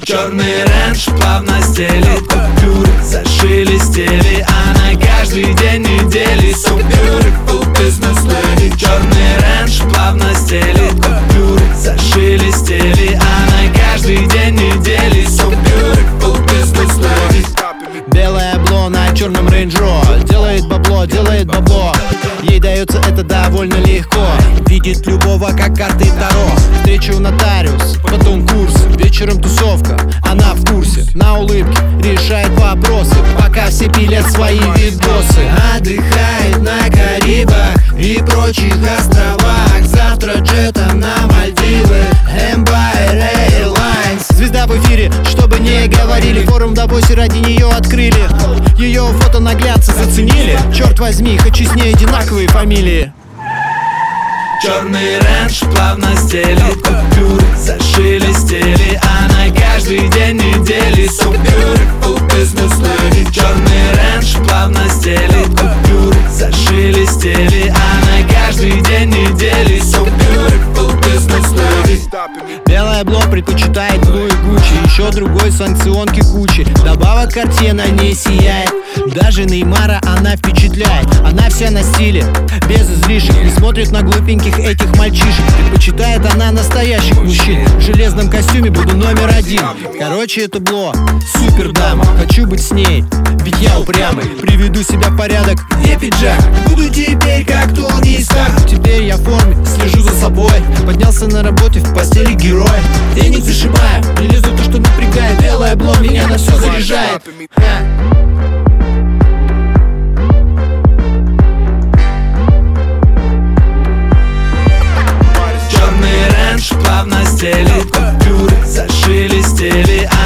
Черный рендж плавно стелит купюры, зашелестели, она каждый день недели. So beautiful business lady. Черный рендж плавно стелит купюры, зашелестели, она каждый день недели. So beautiful business lady. Белое обло на черном рейнджо. Делает бабло. Ей дается это довольно легко. Видит любого как карты Таро. Встреча у нотариус, потом курс. Вечером тусовка, она в курсе. На улыбке решает вопросы, пока все пилят свои видосы. Отдыхает на Карибах и прочих островах. Завтра джетом на Мальдивы, Empire Airlines. Звезда в эфире, чтобы не говорили. Форум в Давосе ради нее открыли. Ее фото наглядцы заценили. Черт возьми, хочу с ней одинаковые фамилии. Черный рендж плавно стелит купюры, зашелестели, она каждый день недели. So beautiful business lady. Черный рендж плавно стелит купюры, зашелестели, она каждый день недели. So beautiful business lady. Белое бло предпочитает Луи Гуччи, еще другой санкционки кучи. Добавок Cartier на ней сияет. Даже Неймара она впечатляет. Она вся на стиле, без излишек. Не смотрит на глупеньких этих мальчишек. Предпочитает она настоящих мужчин. В железном костюме буду номер один. Короче, это бло, супер дама. Хочу быть с ней, ведь я упрямый. Приведу себя в порядок, где пиджак? Буду теперь как Тони Старк. Теперь я в форме, слежу за собой. Поднялся на работе, в постели герой. Денег зашибаю, не лезу то, что напрягает. Белое бло меня на все заряжает. Черный рендж плавно стелит купюры, зашелестели,